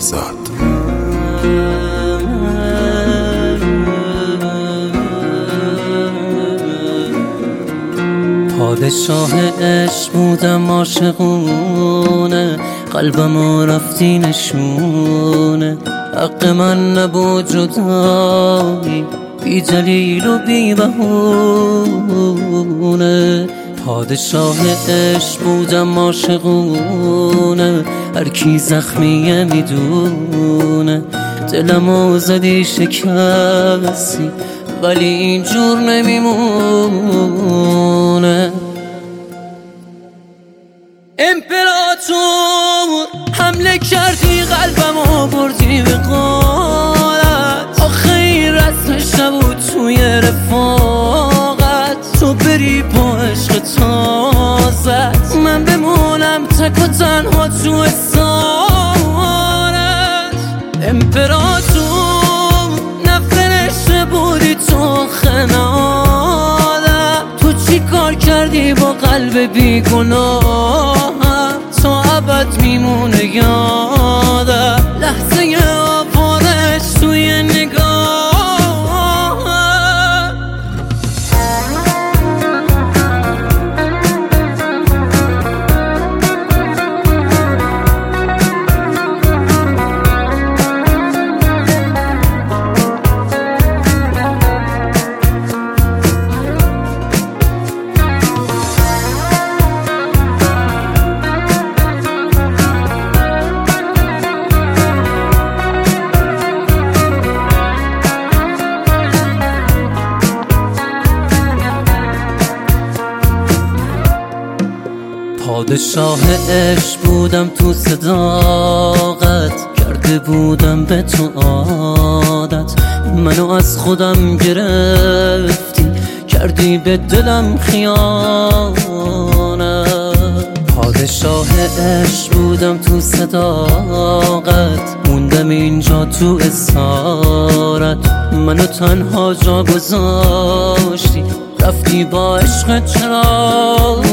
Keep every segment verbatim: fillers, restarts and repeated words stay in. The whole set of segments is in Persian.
بهزاد. پادشاه عشق بودم عاشقونه، قلبم رفتی نشونه، حق من نبود جدایی بی دلیل و بی بهونه. پادشاه عشق بودم عاشقونه، هر کی زخمیه میدونه، دلمو زدی شکستی ولی اینجور نمیمونه. امپراتور حمله کردی قلبمو بردی به قارت، آخه این رسمش نبود توی رفاقت، تو بری با عشق تازت، من بمونم تک و تنها تو اسارت. امپراتور نفرشته بودی تو خنادم، تو چی کار کردی با قلب بیگناهم، تا ابد میمونه یادم لحظه آوارش توی نگاه. پادشاه عشق بودم تو صداقت، کرده بودم به تو عادت، منو از خودم گرفتی کردی به دلم خیانت. پادشاه عشق بودم تو صداقت، موندم اینجا تو اسارت، منو تنها جا گذاشتی رفتی با عشق چرا.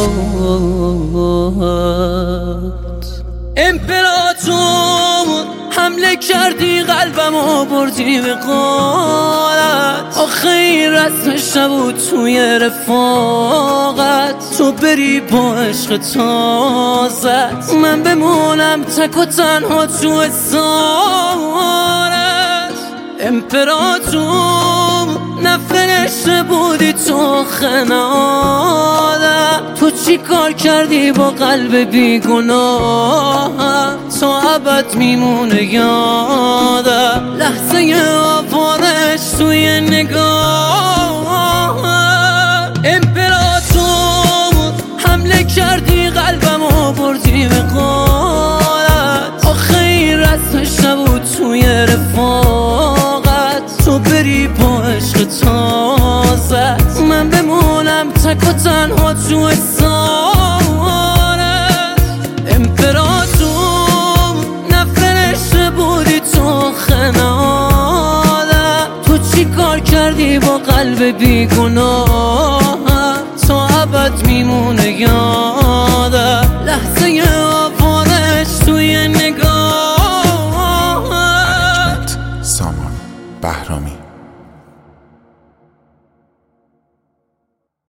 امپراتور حمله کردی قلبمو بردی به قارت، آخه این رسمش نبود توی رفاقت، تو بری با عشق تازت، من بمونم تک و تنها تو اسارت. امپراتور نفرشته بودی تو خنادم، تو چی کار کردی با قلب بیگناهم، تا ابد میمونه یادم لحظه آوارش توی نگاه. امپراتور حمله کردی قلبمو بردی به قارت، آخه این رسمش نبود توی رفاقت، تو بری با عشق تازت، من بمونم تک و تنها تو اسارت. امپراتور نفرشته بودی تو خنادم، تو چی کار کردی با قلب بیگناهم، تا ابد میمونه یادم لحظه آوارش توی نگاه. سامان بهرامی.